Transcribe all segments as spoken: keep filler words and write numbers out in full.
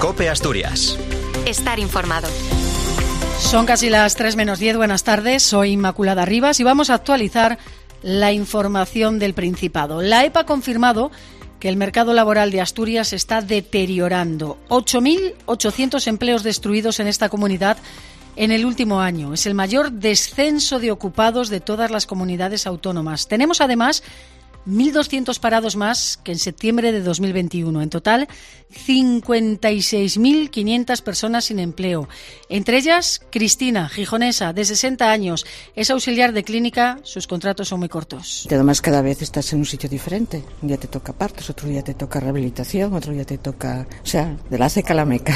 COPE Asturias. Estar informado. Son casi las tres menos diez. Buenas tardes, soy Inmaculada Rivas y vamos a actualizar la información del Principado. La E P A ha confirmado que el mercado laboral de Asturias se está deteriorando. ocho mil ochocientos empleos destruidos en esta comunidad en el último año. Es el mayor descenso de ocupados de todas las comunidades autónomas. Tenemos además mil doscientos parados más que en septiembre de dos mil veintiuno. En total, cincuenta y seis mil quinientas personas sin empleo. Entre ellas, Cristina, gijonesa, de sesenta años, es auxiliar de clínica. Sus contratos son muy cortos. Además, cada vez estás en un sitio diferente. Un día te toca partos, otro día te toca rehabilitación, otro día te toca, o sea, de la seca a la meca.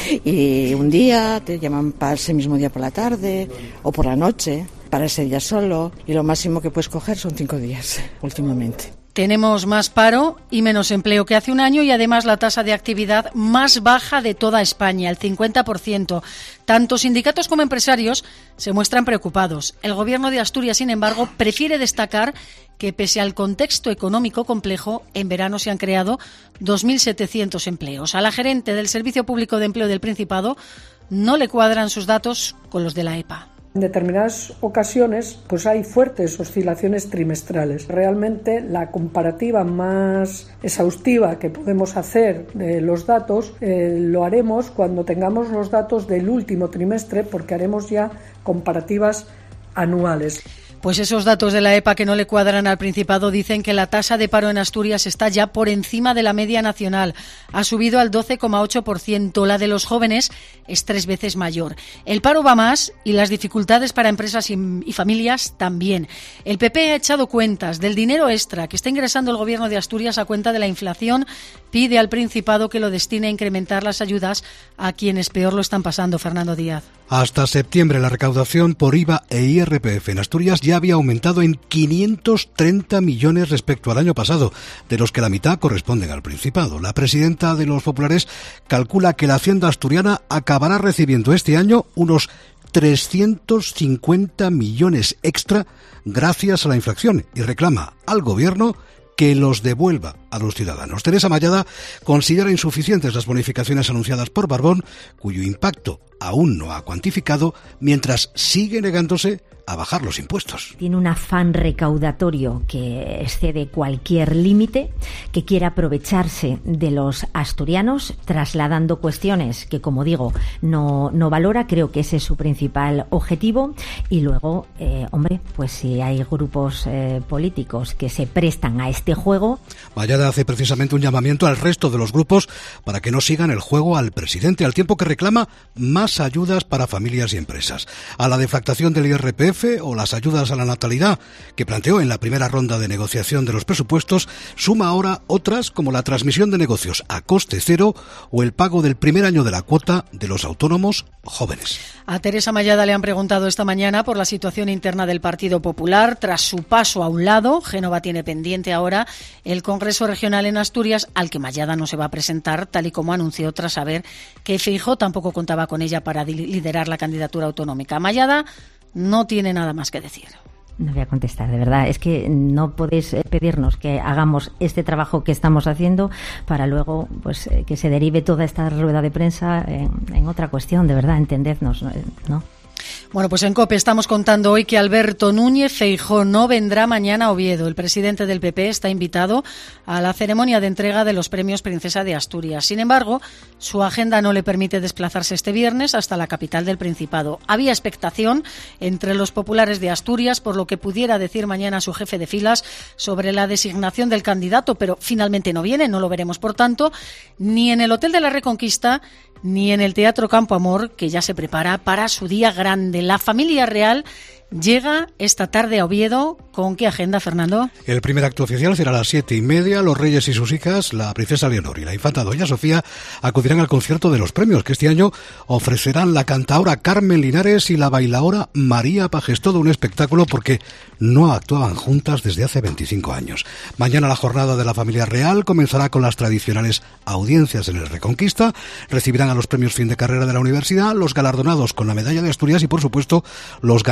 Y un día te llaman para ese mismo día por la tarde o por la noche, para ese día solo, y lo máximo que puedes coger son cinco días, últimamente. Tenemos más paro y menos empleo que hace un año y además la tasa de actividad más baja de toda España, el cincuenta por ciento. Tanto sindicatos como empresarios se muestran preocupados. El Gobierno de Asturias, sin embargo, prefiere destacar que pese al contexto económico complejo, en verano se han creado dos mil setecientos empleos. A la gerente del Servicio Público de Empleo del Principado no le cuadran sus datos con los de la E P A. En determinadas ocasiones pues hay fuertes oscilaciones trimestrales. Realmente la comparativa más exhaustiva que podemos hacer de los datos eh, lo haremos cuando tengamos los datos del último trimestre, porque haremos ya comparativas anuales. Pues esos datos de la E P A que no le cuadran al Principado dicen que la tasa de paro en Asturias está ya por encima de la media nacional. Ha subido al doce coma ocho por ciento. La de los jóvenes es tres veces mayor. El paro va más y las dificultades para empresas y, y familias también. El P P ha echado cuentas del dinero extra que está ingresando el Gobierno de Asturias a cuenta de la inflación. Pide al Principado que lo destine a incrementar las ayudas a quienes peor lo están pasando. Fernando Díaz. Hasta septiembre la recaudación por I V A e I R P F en Asturias ya había aumentado en quinientos treinta millones respecto al año pasado, de los que la mitad corresponden al Principado. La presidenta de los populares calcula que la Hacienda asturiana acabará recibiendo este año unos trescientos cincuenta millones extra gracias a la inflación y reclama al Gobierno que los devuelva a los ciudadanos. Teresa Mallada considera insuficientes las bonificaciones anunciadas por Barbón, cuyo impacto aún no ha cuantificado, mientras sigue negándose a bajar los impuestos. Tiene un afán recaudatorio que excede cualquier límite, que quiere aprovecharse de los asturianos, trasladando cuestiones que, como digo, no, no valora. Creo que ese es su principal objetivo. Y luego, eh, hombre, pues si hay grupos eh, políticos que se prestan a este juego. Mallada hace precisamente un llamamiento al resto de los grupos para que no sigan el juego al presidente, al tiempo que reclama más ayudas para familias y empresas. A la deflactación del I R P F o las ayudas a la natalidad que planteó en la primera ronda de negociación de los presupuestos, suma ahora otras como la transmisión de negocios a coste cero o el pago del primer año de la cuota de los autónomos jóvenes. A Teresa Mallada le han preguntado esta mañana por la situación interna del Partido Popular tras su paso a un lado. Génova tiene pendiente ahora el Congreso Regional en Asturias, al que Mallada no se va a presentar, tal y como anunció tras saber que Feijóo tampoco contaba con ella para liderar la candidatura autonómica. Mallada no tiene nada más que decir. No voy a contestar, de verdad. Es que no podéis pedirnos que hagamos este trabajo que estamos haciendo para luego pues que se derive toda esta rueda de prensa en, en otra cuestión. De verdad, entendednos, ¿no? Bueno, pues en COPE estamos contando hoy que Alberto Núñez Feijóo no vendrá mañana a Oviedo. El presidente del P P está invitado a la ceremonia de entrega de los premios Princesa de Asturias. Sin embargo, su agenda no le permite desplazarse este viernes hasta la capital del Principado. Había expectación entre los populares de Asturias por lo que pudiera decir mañana su jefe de filas sobre la designación del candidato, pero finalmente no viene, no lo veremos por tanto, ni en el Hotel de la Reconquista ni en el Teatro Campo Amor, que ya se prepara para su día grande. La familia real llega esta tarde a Oviedo. ¿Con qué agenda, Fernando? El primer acto oficial será a las siete y media. Los reyes y sus hijas, la princesa Leonor y la infanta doña Sofía, acudirán al concierto de los premios, que este año ofrecerán la cantaora Carmen Linares y la bailaora María Pajes. Todo un espectáculo porque no actuaban juntas desde hace veinticinco años. Mañana la jornada de la familia real comenzará con las tradicionales audiencias en el Reconquista. Recibirán a los premios fin de carrera de la universidad, los galardonados con la medalla de Asturias y, por supuesto, los ganadores de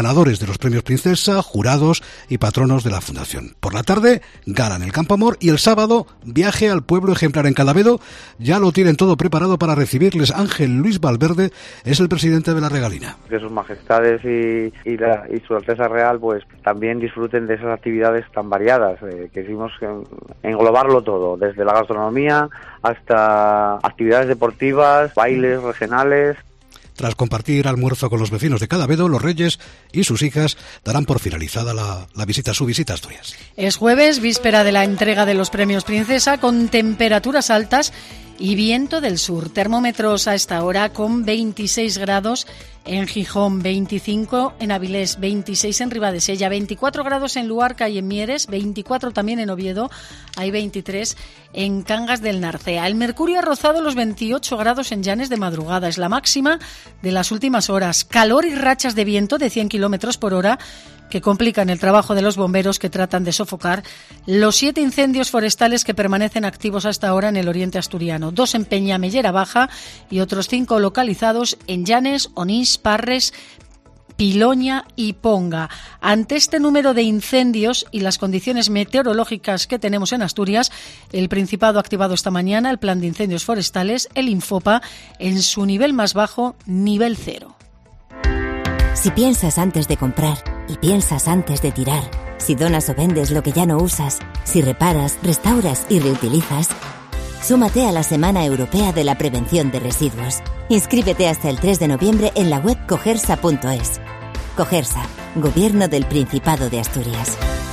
los premios Princesa, jurados y patronos de la Fundación. Por la tarde, gala en el Campo Amor y el sábado, viaje al pueblo ejemplar en Cadavedo. Ya lo tienen todo preparado para recibirles. Ángel Luis Valverde es el presidente de la regalina. Que sus majestades y, y, la, y su Alteza Real pues también disfruten de esas actividades tan variadas. Eh, quisimos englobarlo todo, desde la gastronomía hasta actividades deportivas, bailes regionales. Tras compartir almuerzo con los vecinos de Cadavedo, los reyes y sus hijas darán por finalizada la, la visita, su visita a Asturias. Es jueves, víspera de la entrega de los premios Princesa, con temperaturas altas y viento del sur. Termómetros a esta hora con veintiséis grados en Gijón, veinticinco en Avilés, veintiséis en Ribadesella, veinticuatro grados en Luarca y en Mieres, veinticuatro también en Oviedo, hay veintitrés en Cangas del Narcea. El mercurio ha rozado los veintiocho grados en Llanes de madrugada, es la máxima de las últimas horas. Calor y rachas de viento de cien kilómetros por hora que complican el trabajo de los bomberos que tratan de sofocar los siete incendios forestales que permanecen activos hasta ahora en el oriente asturiano. Dos en Peñamellera Baja y otros cinco localizados en Llanes, Onís, Parres, Piloña y Ponga. Ante este número de incendios y las condiciones meteorológicas que tenemos en Asturias, el Principado ha activado esta mañana el plan de incendios forestales, el Infopa, en su nivel más bajo, nivel cero. Si piensas antes de comprar y piensas antes de tirar, si donas o vendes lo que ya no usas, si reparas, restauras y reutilizas, súmate a la Semana Europea de la Prevención de Residuos. Inscríbete hasta el tres de noviembre en la web cogersa punto es. Cogersa, Gobierno del Principado de Asturias.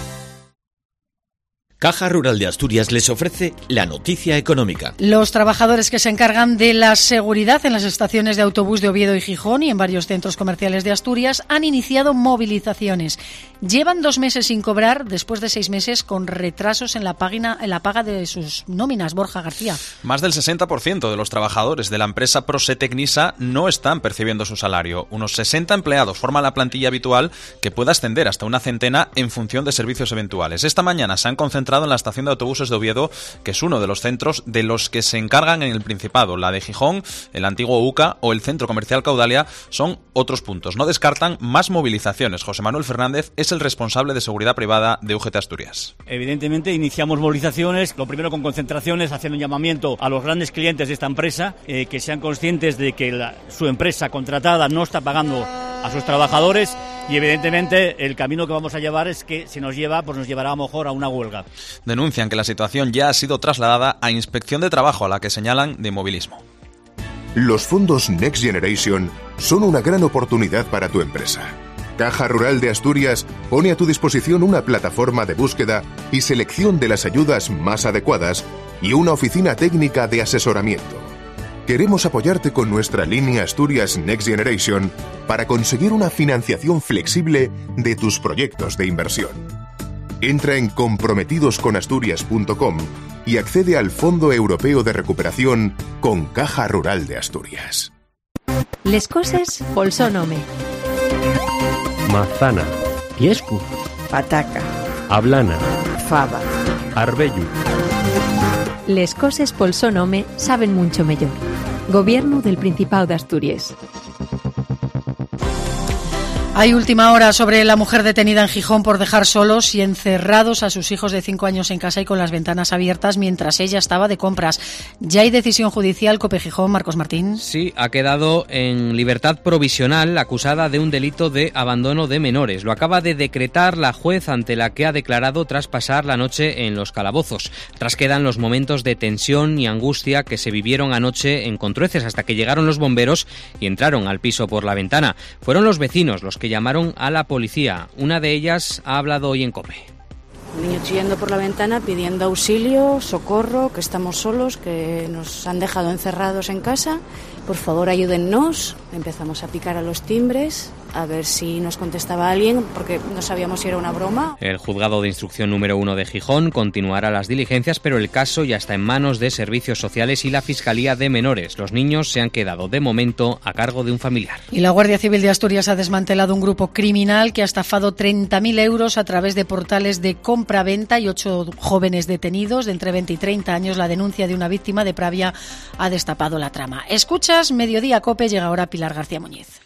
Caja Rural de Asturias les ofrece la noticia económica. Los trabajadores que se encargan de la seguridad en las estaciones de autobús de Oviedo y Gijón y en varios centros comerciales de Asturias han iniciado movilizaciones. Llevan dos meses sin cobrar, después de seis meses con retrasos en la, página, en la paga de sus nóminas. Borja García. Más del sesenta por ciento de los trabajadores de la empresa Prosetecnisa no están percibiendo su salario. Unos sesenta empleados forman la plantilla habitual, que puede ascender hasta una centena en función de servicios eventuales. Esta mañana se han concentrado en la estación de autobuses de Oviedo, que es uno de los centros de los que se encargan en el Principado. La de Gijón, el antiguo U C A o el Centro Comercial Caudalia son otros puntos. No descartan más movilizaciones. José Manuel Fernández es el responsable de seguridad privada de U G T Asturias. Evidentemente iniciamos movilizaciones, lo primero con concentraciones, haciendo un llamamiento a los grandes clientes de esta empresa, eh, que sean conscientes de que la, su empresa contratada no está pagando a sus trabajadores, y evidentemente el camino que vamos a llevar es que si nos lleva, pues nos llevará a lo mejor a una huelga. Denuncian que la situación ya ha sido trasladada a Inspección de Trabajo, a la que señalan de inmovilismo. Los fondos Next Generation son una gran oportunidad para tu empresa. Caja Rural de Asturias pone a tu disposición una plataforma de búsqueda y selección de las ayudas más adecuadas y una oficina técnica de asesoramiento. Queremos apoyarte con nuestra línea Asturias Next Generation para conseguir una financiación flexible de tus proyectos de inversión. Entra en comprometidos con asturias punto com y accede al Fondo Europeo de Recuperación con Caja Rural de Asturias. Les coses pel son home. Manzana, Iescu, Pataca, Ablana, Fava, Arbellu. Les coses pel son home saben mucho mellor. Gobierno del Principado de Asturias. Hay última hora sobre la mujer detenida en Gijón por dejar solos y encerrados a sus hijos de cinco años en casa y con las ventanas abiertas mientras ella estaba de compras. Ya hay decisión judicial. COPE Gijón, Marcos Martín. Sí, ha quedado en libertad provisional acusada de un delito de abandono de menores. Lo acaba de decretar la juez ante la que ha declarado tras pasar la noche en los calabozos. Tras quedan los momentos de tensión y angustia que se vivieron anoche en Contrueces hasta que llegaron los bomberos y entraron al piso por la ventana. Fueron los vecinos los que llamaron a la policía. Una de ellas ha hablado hoy en COPE. Un niño chillando por la ventana pidiendo auxilio, socorro, que estamos solos, que nos han dejado encerrados en casa. Por favor, ayúdennos. Empezamos a picar a los timbres, a ver si nos contestaba alguien, porque no sabíamos si era una broma. El juzgado de instrucción número uno de Gijón continuará las diligencias, pero el caso ya está en manos de Servicios Sociales y la Fiscalía de Menores. Los niños se han quedado de momento a cargo de un familiar. Y la Guardia Civil de Asturias ha desmantelado un grupo criminal que ha estafado treinta mil euros a través de portales de compra-venta y ocho jóvenes detenidos de entre veinte y treinta años. La denuncia de una víctima de Pravia ha destapado la trama. Escuchas Mediodía COPE, llega ahora Pilar García Muñiz.